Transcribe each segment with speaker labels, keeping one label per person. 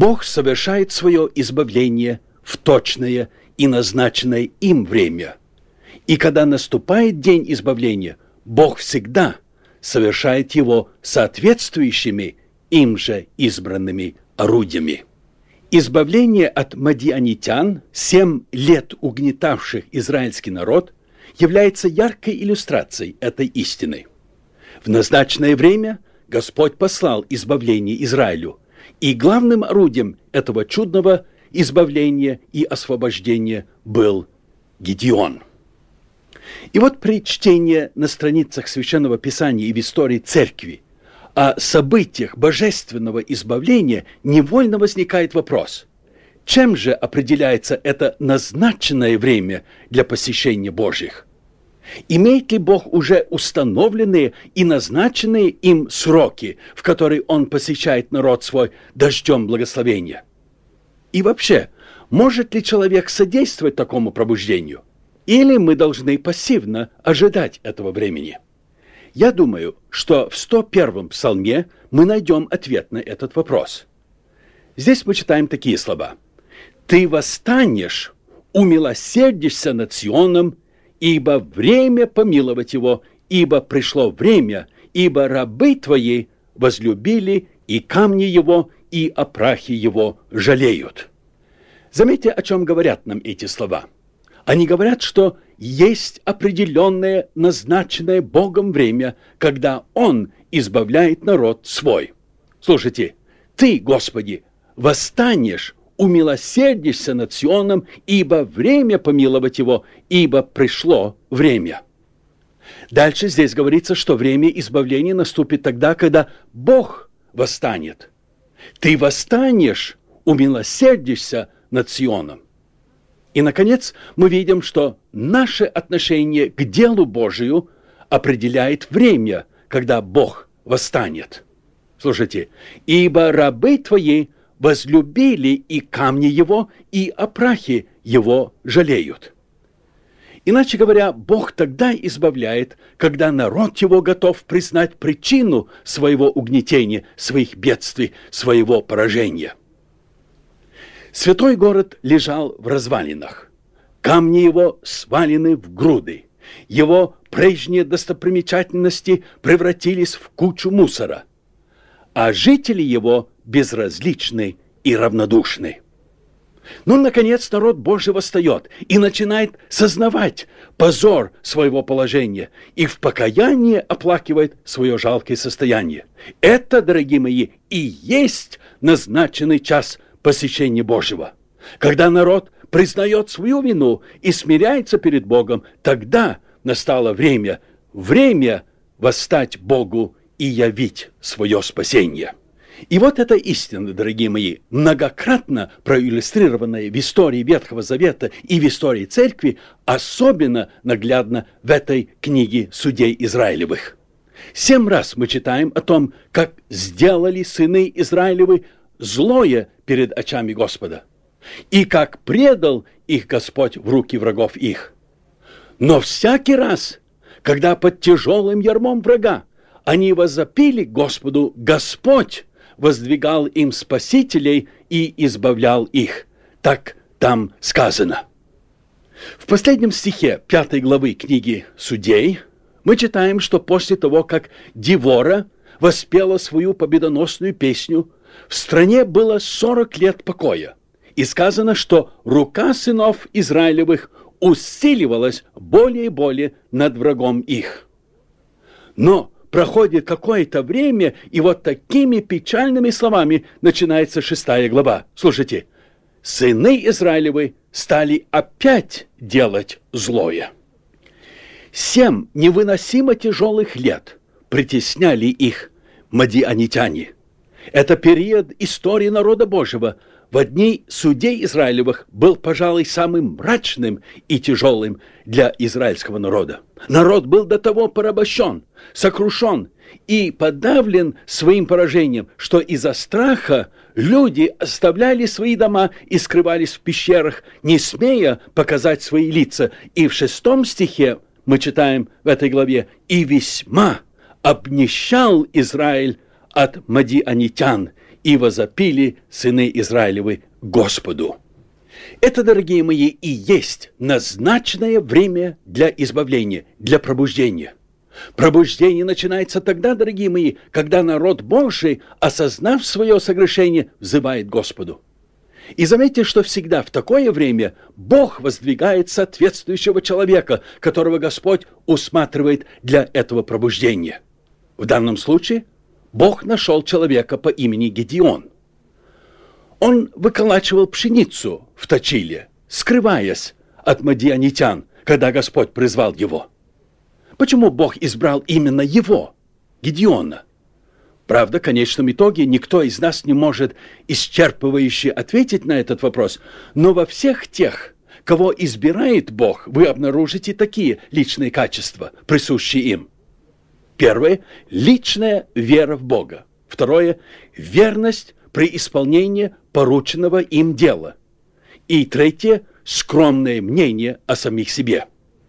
Speaker 1: Бог совершает свое избавление в точное и назначенное им время. И когда наступает день избавления, Бог всегда совершает его соответствующими им же избранными орудиями. Избавление от мадианитян, 7 лет угнетавших израильский народ, является яркой иллюстрацией этой истины. В назначенное время Господь послал избавление Израилю, и главным орудием этого чудного избавления и освобождения был Гедеон. И вот при чтении на страницах Священного Писания и в истории Церкви о событиях божественного избавления невольно возникает вопрос: чем же определяется это назначенное время для посещения Божьих? Имеет ли Бог уже установленные и назначенные им сроки, в которые Он посещает народ свой дождем благословения? И вообще, может ли человек содействовать такому пробуждению? Или мы должны пассивно ожидать этого времени? Я думаю, что в 101-м псалме мы найдем ответ на этот вопрос. Здесь мы читаем такие слова: «Ты восстанешь, умилосердишься над Сионом, ибо время помиловать его, ибо пришло время, ибо рабы твои возлюбили и камни его, и о прахе его жалеют». Заметьте, о чем говорят нам эти слова. Они говорят, что есть определенное, назначенное Богом время, когда Он избавляет народ свой. Слушайте: «Ты, Господи, восстанешь, умилосердишься над Сионом, ибо время помиловать его, ибо пришло время». Дальше здесь говорится, что время избавления наступит тогда, когда Бог восстанет. «Ты восстанешь, умилосердишься над Сионом». И, наконец, мы видим, что наше отношение к делу Божию определяет время, когда Бог восстанет. Слушайте: «Ибо рабы твои возлюбили и камни его, и о прахе его жалеют». Иначе говоря, Бог тогда избавляет, когда народ его готов признать причину своего угнетения, своих бедствий, своего поражения. Святой город лежал в развалинах. Камни его свалены в груды. Его прежние достопримечательности превратились в кучу мусора. А жители его безразличны и равнодушны. Но, наконец, народ Божий восстает и начинает сознавать позор своего положения и в покаянии оплакивает свое жалкое состояние. Это, дорогие мои, и есть назначенный час посещения Божьего. Когда народ признает свою вину и смиряется перед Богом, тогда настало время восстать Богу и явить свое спасение. И вот эта истина, дорогие мои, многократно проиллюстрированная в истории Ветхого Завета и в истории Церкви, особенно наглядно в этой книге Судей Израилевых. 7 раз мы читаем о том, как сделали сыны Израилевы злое перед очами Господа, и как предал их Господь в руки врагов их. Но всякий раз, когда под тяжелым ярмом врага они возопили Господу, Господь воздвигал им спасителей и избавлял их. Так там сказано. В последнем стихе 5 главы книги Судей мы читаем, что после того, как Девора воспела свою победоносную песню, в стране было 40 лет покоя. И сказано, что рука сынов Израилевых усиливалась более и более над врагом их. Но проходит какое-то время, и вот такими печальными словами начинается 6 глава. Слушайте: «Сыны Израилевы стали опять делать злое». 7 невыносимо тяжелых лет притесняли их мадианитяне. Это период истории народа Божьего в дни судей Израилевых был, пожалуй, самым мрачным и тяжелым для израильского народа. Народ был до того порабощен, сокрушен и подавлен своим поражением, что из-за страха люди оставляли свои дома и скрывались в пещерах, не смея показать свои лица. И в 6 стихе мы читаем в этой главе: «И весьма обнищал Израиль от мадианитян, и возопили сыны Израилевы Господу. Это, дорогие мои, и есть назначенное время для избавления, для пробуждения. Пробуждение начинается тогда, дорогие мои, когда народ Божий, осознав свое согрешение, взывает Господу. И заметьте, что всегда в такое время Бог воздвигает соответствующего человека, которого Господь усматривает для этого пробуждения. В данном случае Бог нашел человека по имени Гедеон. Он выколачивал пшеницу в точиле, скрываясь от мадианитян, когда Господь призвал его. Почему Бог избрал именно его, Гедеона? Правда, в конечном итоге никто из нас не может исчерпывающе ответить на этот вопрос, но во всех тех, кого избирает Бог, вы обнаружите такие личные качества, присущие им. Первое – личная вера в Бога. Второе – верность при исполнении порученного им дела. И третье – скромное мнение о самих себе.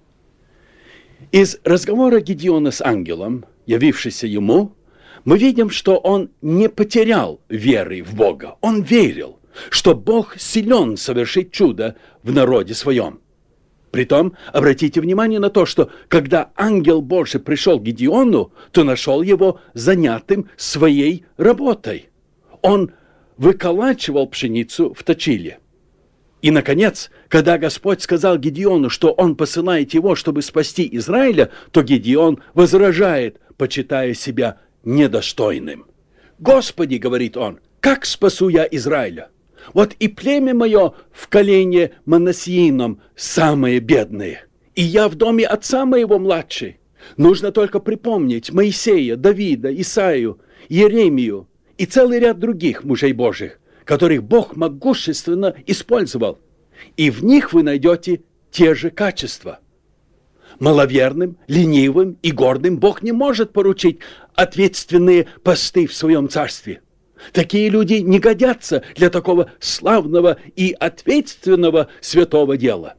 Speaker 1: Из разговора Гедеона с ангелом, явившимся ему, мы видим, что он не потерял веры в Бога. Он верил, что Бог силен совершить чудо в народе своем. Притом, обратите внимание на то, что когда ангел Божий пришел к Гедеону, то нашел его занятым своей работой. Он выколачивал пшеницу в точиле. И, наконец, когда Господь сказал Гедеону, что Он посылает его, чтобы спасти Израиля, то Гедеон возражает, почитая себя недостойным. «Господи, — говорит он, — как спасу я Израиля? Вот и племя мое в колене Манассиином самое бедное, и я в доме отца моего младший. Нужно только припомнить Моисея, Давида, Исаию, Иеремию и целый ряд других мужей Божьих, которых Бог могущественно использовал, и в них вы найдете те же качества. Маловерным, ленивым и гордым Бог не может поручить ответственные посты в своем царстве. Такие люди не годятся для такого славного и ответственного святого дела.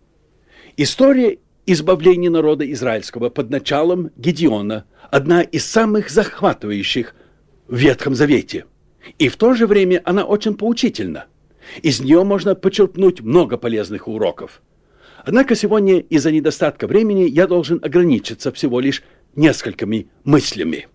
Speaker 1: История избавления народа израильского под началом Гедеона одна из самых захватывающих в Ветхом Завете. И в то же время она очень поучительна. Из нее можно почерпнуть много полезных уроков. Однако сегодня из-за недостатка времени я должен ограничиться всего лишь несколькими мыслями.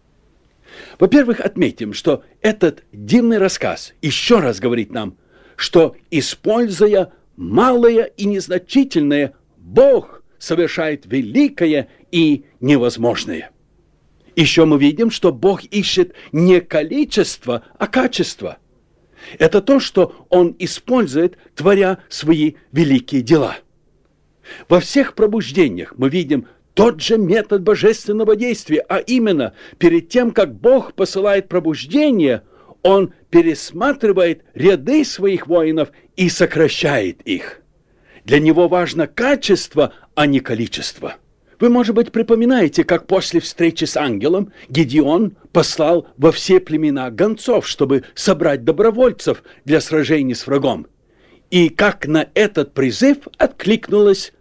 Speaker 1: Во-первых, отметим, что этот дивный рассказ еще раз говорит нам, что, используя малое и незначительное, Бог совершает великое и невозможное. Еще мы видим, что Бог ищет не количество, а качество. Это то, что Он использует, творя свои великие дела. Во всех пробуждениях мы видим тот же метод божественного действия, а именно, перед тем, как Бог посылает пробуждение, Он пересматривает ряды своих воинов и сокращает их. Для Него важно качество, а не количество. Вы, может быть, припоминаете, как после встречи с ангелом Гедеон послал во все племена гонцов, чтобы собрать добровольцев для сражений с врагом. И как на этот призыв откликнулось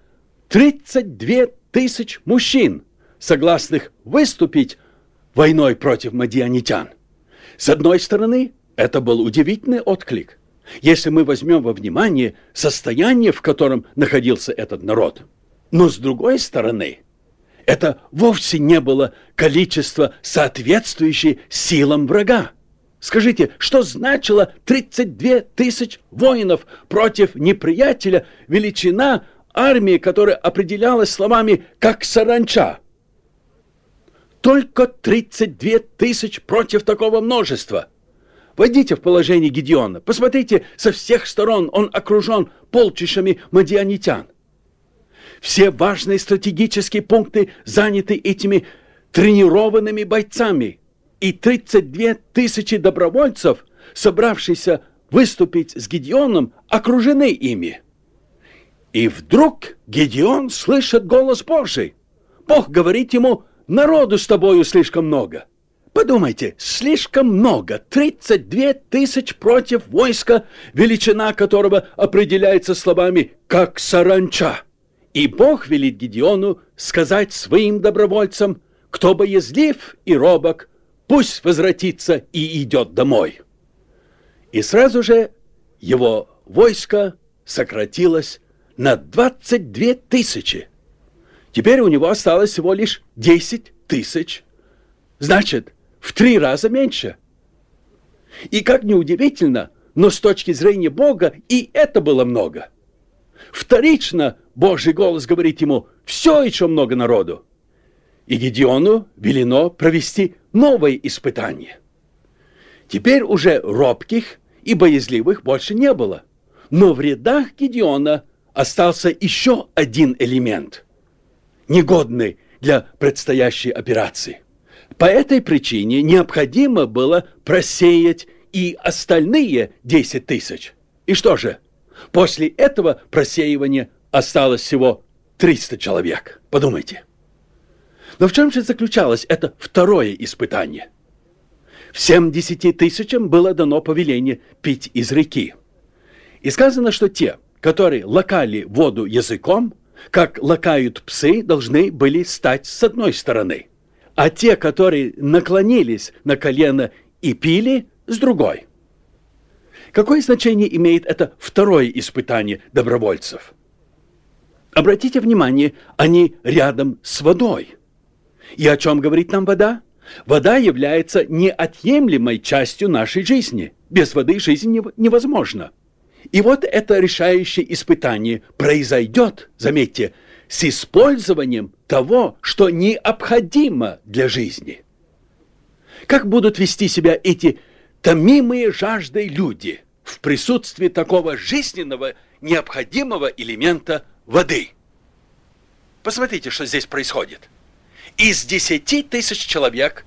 Speaker 1: 32 тысяч мужчин, согласных выступить войной против мадианитян. С одной стороны, это был удивительный отклик, если мы возьмем во внимание состояние, в котором находился этот народ. Но с другой стороны, это вовсе не было количество, соответствующее силам врага. Скажите, что значило 32 тысяч воинов против неприятеля, величина армии, которая определялась словами «как саранча»? Только 32 тысяч против такого множества. Войдите в положение Гедеона. Посмотрите, со всех сторон он окружен полчищами мадианитян. Все важные стратегические пункты заняты этими тренированными бойцами. И 32 тысячи добровольцев, собравшихся выступить с Гедеоном, окружены ими. И вдруг Гедеон слышит голос Божий. Бог говорит ему: «Народу с тобою слишком много». Подумайте, слишком много. 32 тысяч против войска, величина которого определяется словами «как саранча». И Бог велит Гедеону сказать своим добровольцам: «Кто боязлив и робок, пусть возвратится и идет домой». И сразу же его войско сократилось на 22 тысячи. Теперь у него осталось всего лишь 10 тысяч. Значит, в 3 раза меньше. И как ни удивительно, но с точки зрения Бога и это было много. Вторично Божий голос говорит ему: все еще много народу. И Гедеону велено провести новое испытание. Теперь уже робких и боязливых больше не было. Но в рядах Гедеона остался еще один элемент, негодный для предстоящей операции. По этой причине необходимо было просеять и остальные 10 тысяч. И что же? После этого просеивания осталось всего 300 человек. Подумайте. Но в чем же заключалось это второе испытание? Всем 10 тысячам было дано повеление пить из реки. И сказано, что те, которые лакали воду языком, как лакают псы, должны были стать с одной стороны, а те, которые наклонились на колено и пили, с другой. Какое значение имеет это второе испытание добровольцев? Обратите внимание, они рядом с водой. И о чем говорит нам вода? Вода является неотъемлемой частью нашей жизни. Без воды жизнь невозможна. И вот это решающее испытание произойдет, заметьте, с использованием того, что необходимо для жизни. Как будут вести себя эти томимые жаждой люди в присутствии такого жизненного необходимого элемента воды? Посмотрите, что здесь происходит. Из 10 тысяч человек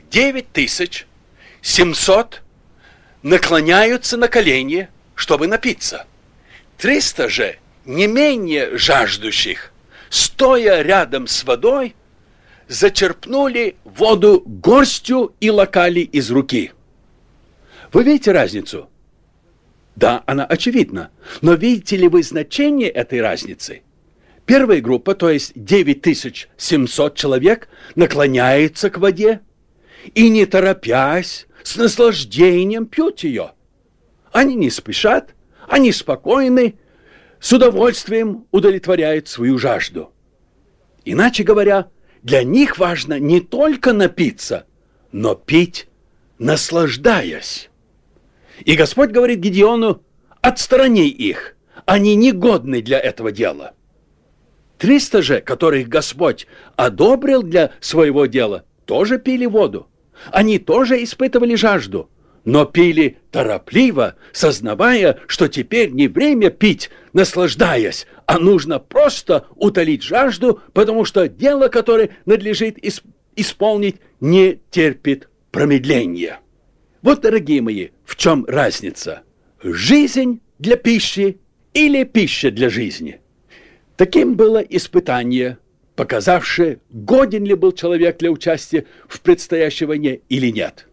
Speaker 1: 9700 наклоняются на колени, чтобы напиться. 300 же, не менее жаждущих, стоя рядом с водой, зачерпнули воду горстью и лакали из руки. Вы видите разницу? Да, она очевидна. Но видите ли вы значение этой разницы? Первая группа, то есть 9700 человек, наклоняется к воде и, не торопясь, с наслаждением пьют ее. Они не спешат, они спокойны, с удовольствием удовлетворяют свою жажду. Иначе говоря, для них важно не только напиться, но пить, наслаждаясь. И Господь говорит Гедеону: отстрани их, они негодны для этого дела. 300 же, которых Господь одобрил для своего дела, тоже пили воду. Они тоже испытывали жажду, но пили торопливо, сознавая, что теперь не время пить, наслаждаясь, а нужно просто утолить жажду, потому что дело, которое надлежит исполнить, не терпит промедления. Вот, дорогие мои, в чем разница? Жизнь для пищи или пища для жизни? Таким было испытание, показавшее, годен ли был человек для участия в предстоящей войне или нет.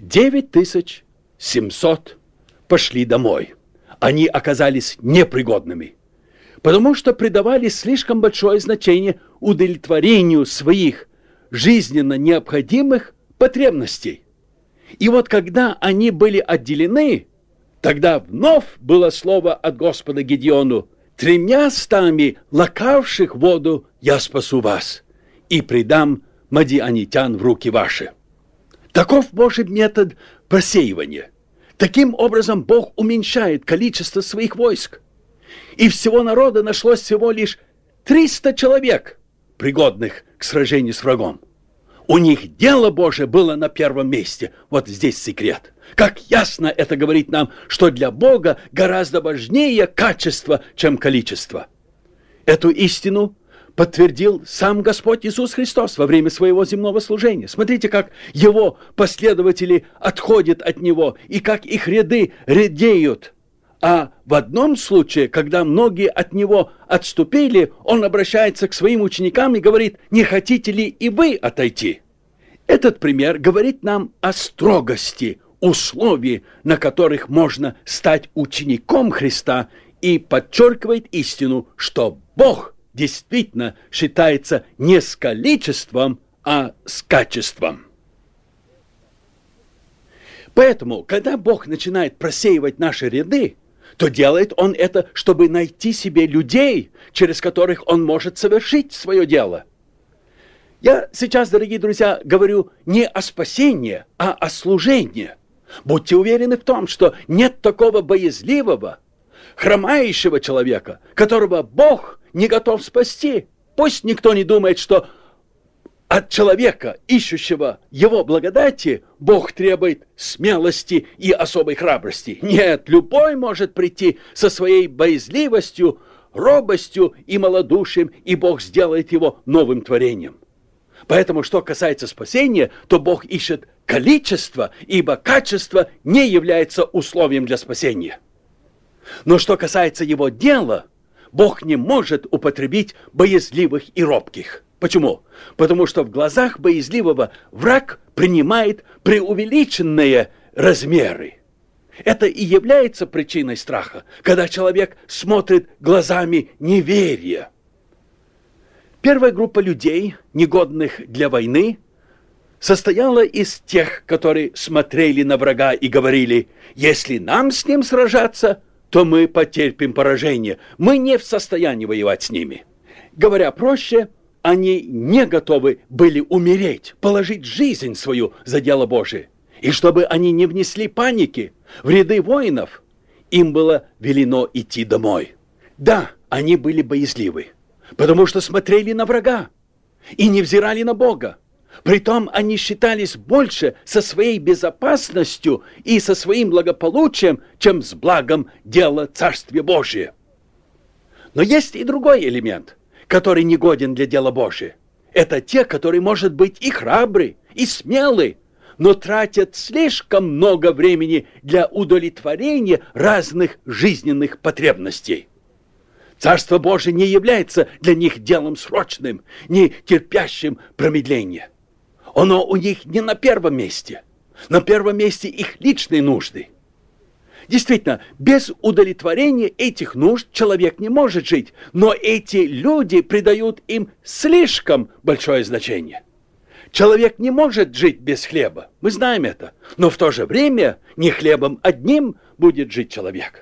Speaker 1: 9700 пошли домой. Они оказались непригодными, потому что придавали слишком большое значение удовлетворению своих жизненно необходимых потребностей. И вот когда они были отделены, тогда вновь было слово от Господа Гедеону: 300 лакавших воду я спасу вас и предам мадианитян в руки ваши. Таков Божий метод просеивания. Таким образом Бог уменьшает количество своих войск. И всего народа нашлось всего лишь 300 человек, пригодных к сражению с врагом. У них дело Божие было на первом месте. Вот здесь секрет. Как ясно это говорит нам, что для Бога гораздо важнее качество, чем количество. Эту истину подтвердил сам Господь Иисус Христос во время своего земного служения. Смотрите, как его последователи отходят от него, и как их ряды редеют. А в одном случае, когда многие от него отступили, он обращается к своим ученикам и говорит: не хотите ли и вы отойти? Этот пример говорит нам о строгости условий, на которых можно стать учеником Христа, и подчеркивает истину, что Бог действительно считается не с количеством, а с качеством. Поэтому, когда Бог начинает просеивать наши ряды, то делает Он это, чтобы найти себе людей, через которых Он может совершить свое дело. Я сейчас, дорогие друзья, говорю не о спасении, а о служении. Будьте уверены в том, что нет такого боязливого, хромающего человека, которого Бог не готов спасти. Пусть никто не думает, что от человека, ищущего Его благодати, Бог требует смелости и особой храбрости. Нет, любой может прийти со своей боязливостью, робостью и малодушием, и Бог сделает его новым творением. Поэтому, что касается спасения, то Бог ищет количество, ибо качество не является условием для спасения. Но что касается Его дела, Бог не может употребить боязливых и робких. Почему? Потому что в глазах боязливого враг принимает преувеличенные размеры. Это и является причиной страха, когда человек смотрит глазами неверия. Первая группа людей, негодных для войны, состояла из тех, которые смотрели на врага и говорили: «Если нам с ним сражаться, то мы потерпим поражение. Мы не в состоянии воевать с ними». Говоря проще, они не готовы были умереть, положить жизнь свою за дело Божие. И чтобы они не внесли паники в ряды воинов, им было велено идти домой. Да, они были боязливы, потому что смотрели на врага и не взирали на Бога. Притом они считались больше со своей безопасностью и со своим благополучием, чем с благом дела Царствия Божия. Но есть и другой элемент, который негоден для дела Божия. Это те, которые, может быть, и храбры, и смелы, но тратят слишком много времени для удовлетворения разных жизненных потребностей. Царство Божие не является для них делом срочным, не терпящим промедления. Оно у них не на первом месте. На первом месте их личные нужды. Действительно, без удовлетворения этих нужд человек не может жить, но эти люди придают им слишком большое значение. Человек не может жить без хлеба, мы знаем это, но в то же время не хлебом одним будет жить человек.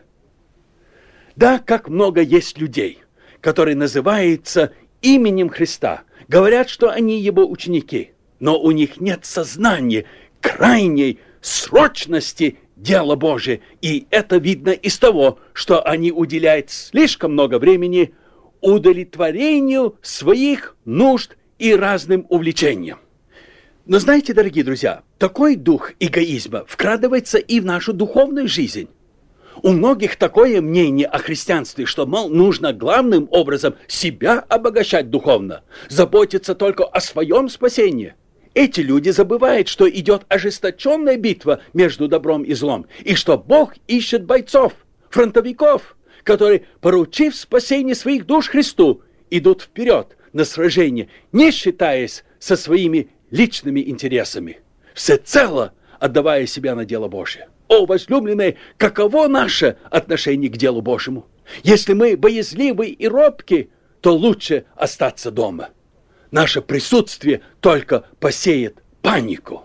Speaker 1: Да, как много есть людей, которые называются именем Христа, говорят, что они Его ученики, но у них нет сознания крайней срочности дела Божия, и это видно из того, что они уделяют слишком много времени удовлетворению своих нужд и разным увлечениям. Но знаете, дорогие друзья, такой дух эгоизма вкрадывается и в нашу духовную жизнь. У многих такое мнение о христианстве, что, мол, нужно главным образом себя обогащать духовно, заботиться только о своем спасении. Эти люди забывают, что идет ожесточенная битва между добром и злом, и что Бог ищет бойцов, фронтовиков, которые, поручив спасение своих душ Христу, идут вперед на сражение, не считаясь со своими личными интересами, всецело отдавая себя на дело Божие. О, возлюбленные, каково наше отношение к делу Божьему? Если мы боязливы и робки, то лучше остаться дома. Наше присутствие только посеет панику.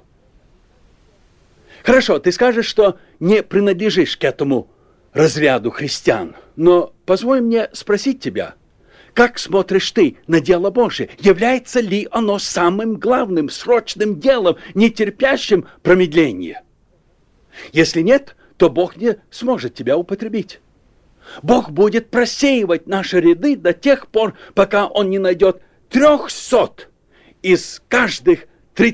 Speaker 1: Хорошо, ты скажешь, что не принадлежишь к этому разряду христиан, но позволь мне спросить тебя, как смотришь ты на дело Божие? Является ли оно самым главным, срочным делом, не терпящим промедления? Если нет, то Бог не сможет тебя употребить. Бог будет просеивать наши ряды до тех пор, пока Он не найдет 300 из каждых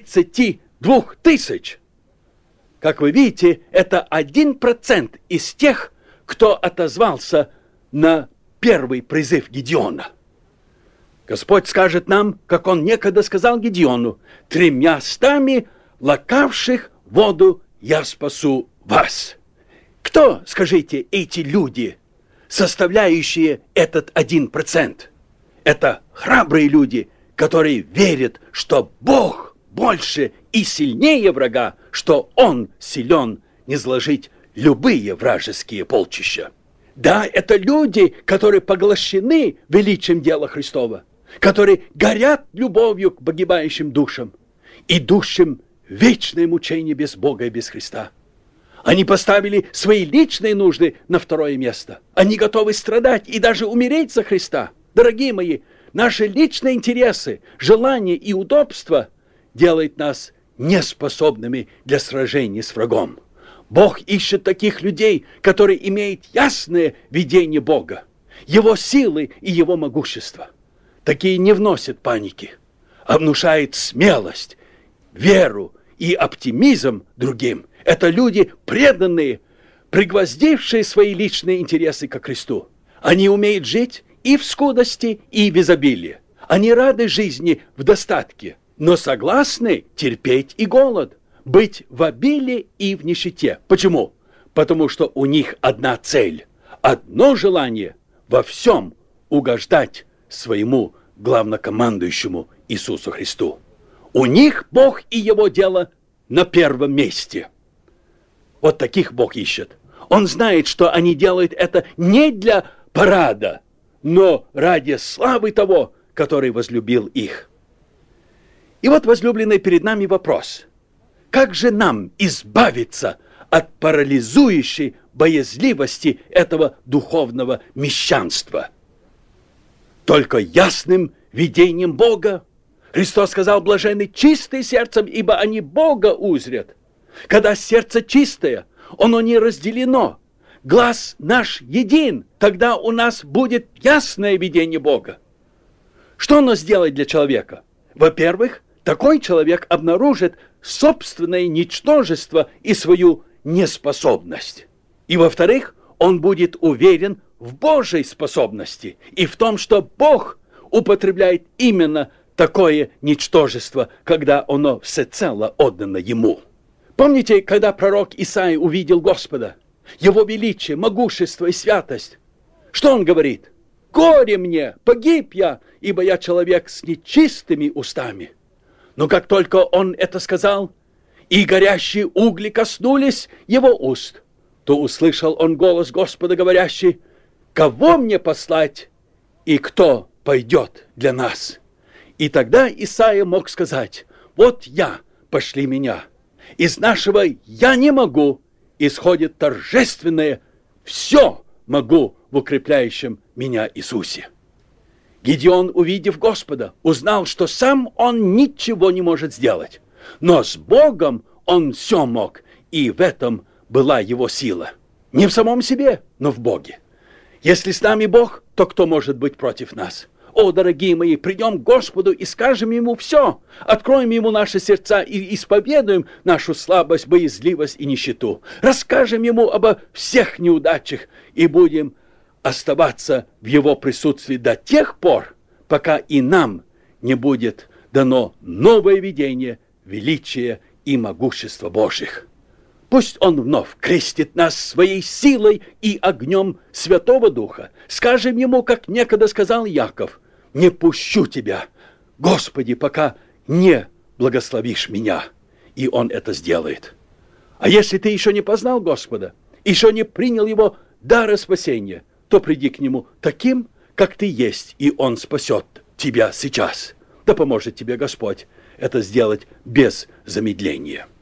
Speaker 1: 32 тысяч. Как вы видите, это 1% из тех, кто отозвался на первый призыв Гедеона. Господь скажет нам, как Он некогда сказал Гедеону: 300 лакавших воду я спасу вас. Кто, скажите, эти люди, составляющие этот 1%? Это храбрые люди, которые верят, что Бог больше и сильнее врага, что Он силен низложить любые вражеские полчища. Да, это люди, которые поглощены величием дела Христова, которые горят любовью к погибающим душам, идущим в вечное мучение без Бога и без Христа. Они поставили свои личные нужды на второе место. Они готовы страдать и даже умереть за Христа. Дорогие мои, наши личные интересы, желания и удобства делают нас неспособными для сражений с врагом. Бог ищет таких людей, которые имеют ясное видение Бога, Его силы и Его могущества. Такие не вносят паники, а внушают смелость, веру и оптимизм другим. Это люди преданные, пригвоздившие свои личные интересы ко Христу. Они умеют жить и в скудости, и в изобилии. Они рады жизни в достатке, но согласны терпеть и голод, быть в обилии и в нищете. Почему? Потому что у них одна цель, одно желание во всем угождать своему главнокомандующему Иисусу Христу. У них Бог и Его дело на первом месте. Вот таких Бог ищет. Он знает, что они делают это не для парада, но ради славы того, который возлюбил их. И вот, возлюбленный, перед нами вопрос. Как же нам избавиться от парализующей боязливости этого духовного мещанства? Только ясным видением Бога. Христос сказал: блаженны чистые сердцем, ибо они Бога узрят. Когда сердце чистое, оно не разделено. Глаз наш един, тогда у нас будет ясное видение Бога. Что оно сделает для человека? Во-первых, такой человек обнаружит собственное ничтожество и свою неспособность. И во-вторых, он будет уверен в Божьей способности и в том, что Бог употребляет именно такое ничтожество, когда оно всецело отдано Ему. Помните, когда пророк Исаия увидел Господа, Его величие, могущество и святость? Что он говорит? «Горе мне, погиб я, ибо я человек с нечистыми устами». Но как только он это сказал, и горящие угли коснулись его уст, то услышал он голос Господа, говорящий: «Кого мне послать, и кто пойдет для нас?» И тогда Исаия мог сказать: «Вот я, пошли меня». Из нашего «я не могу» исходит торжественное «все могу в укрепляющем меня Иисусе». Гедеон, увидев Господа, узнал, что сам он ничего не может сделать. Но с Богом он все мог, и в этом была его сила. Не в самом себе, но в Боге. Если с нами Бог, то кто может быть против нас? О, дорогие мои, придем к Господу и скажем Ему все. Откроем Ему наши сердца и исповедуем нашу слабость, боязливость и нищету. Расскажем Ему обо всех неудачах и будем оставаться в Его присутствии до тех пор, пока и нам не будет дано новое видение величия и могущества Божьих. Пусть Он вновь крестит нас своей силой и огнем Святого Духа. Скажем Ему, как некогда сказал Яков: «Не пущу Тебя, Господи, пока не благословишь меня». И Он это сделает. А если ты еще не познал Господа, еще не принял Его дара спасения, то приди к Нему таким, как ты есть, и Он спасет тебя сейчас. Да поможет тебе Господь это сделать без замедления.